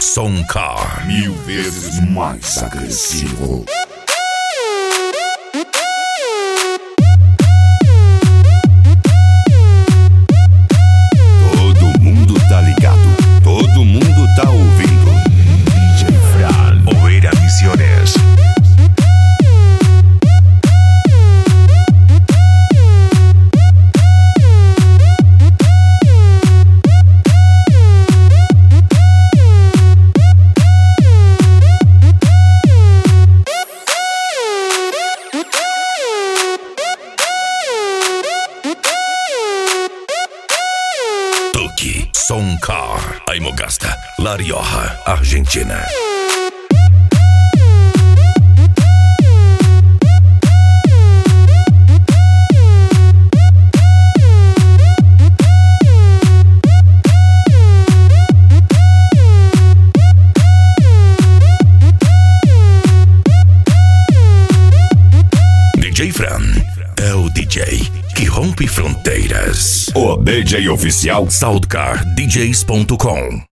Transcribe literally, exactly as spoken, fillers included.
Soundcar, mil vezes mais agressivo. Todo mundo tá ligado, todo mundo tá ouvindo. D J Fran, Oveira Misiones. Soundcar, Aimogasta, La Rioja, Argentina. D J Fran é o D J que rompe fronteiras. O D J oficial Soundcar D Js ponto com.